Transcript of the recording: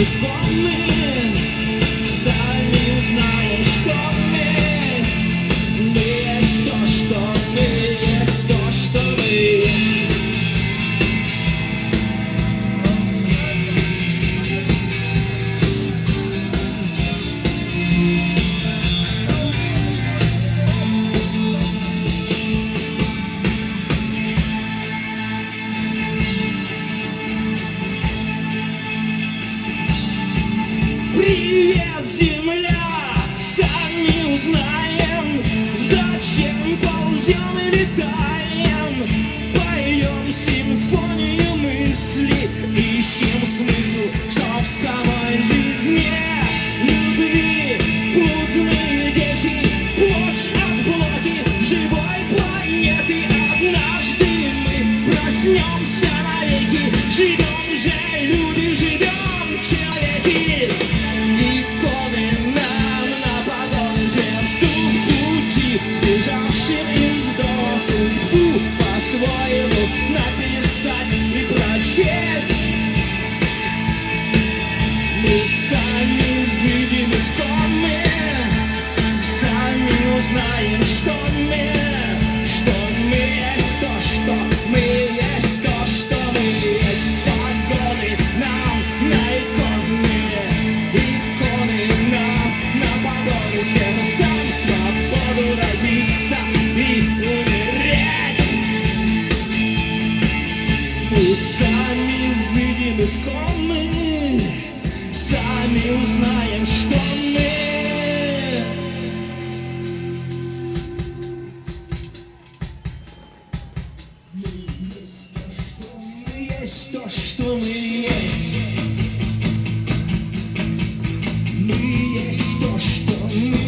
исконны, сами узнаем, что мы есть то, что мы есть то, что мы есть. Привет, земля, сами узнаем, зачем ползем и летаем, поем симфонию мысли, ищем смысл, что в самой жизни любви блудные дети, плоть от плоти живой планеты. Однажды мы проснемся навеки, живем же люди, живем человеки. Сбежавшим из дома судьбу по-своему написать и прочесть. Мы сами выйдем из комы, сами узнаем, что мы есть то, что мы есть то, что мы есть. Погоны нам на иконы нам на погоны, сердцам свободу родиться и умереть. Мы сами выйдем из комы, сами узнаем, что мы. Есть то, что мы есть. Мы есть то, что мы